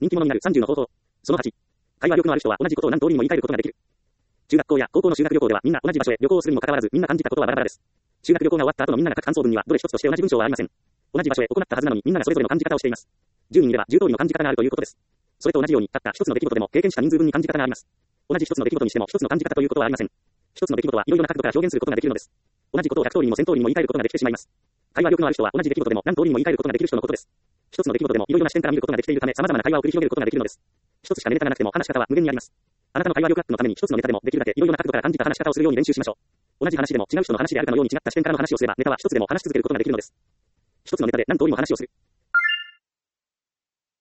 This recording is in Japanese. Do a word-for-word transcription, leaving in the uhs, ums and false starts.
人気者になるさんじゅうの方法。そのはち。会話力のある人は同じことを何通りにも言い換えることができる。中学校や高校の修学旅行ではみんな同じ場所へ旅行をするにもかかわらずみんな感じたことはバラバラです。修学旅行が終わった後のみんなが書く感想文にはどれ一つとして同じ文章はありません。同じ場所へ行ったはずなのにみんながそれぞれの感じ方をしています。じゅうにんいればじゅう通りの感じ方があるということです。それと同じように、たった一つの出来事でも経験した人数分に感じ方があります。同じ一つの出来事にしても一つの感じ方ということはありません。一つの出来事はいろいろな角度から表現することができるのです。同じことをひゃく通りにもせん通りにも言い換えることができてしまいます。会話力のある人は同じ出来事でも何通りにも言い換えることができる人のことです。一つの出来事でもいろいろな視点から見ることができているため様々な会話を繰り広げることができるのです。一つしかネタがなくても話し方は無限にあります。あなたの会話力アップのために一つのネタでもできるだけいろいろな角度から感じた話し方をするように練習しましょう。同じ話でも違う人の話であるかのように違った視点からの話をすればネタは一つでも話し続けることができるのです。一つのネタで何通りも話をする。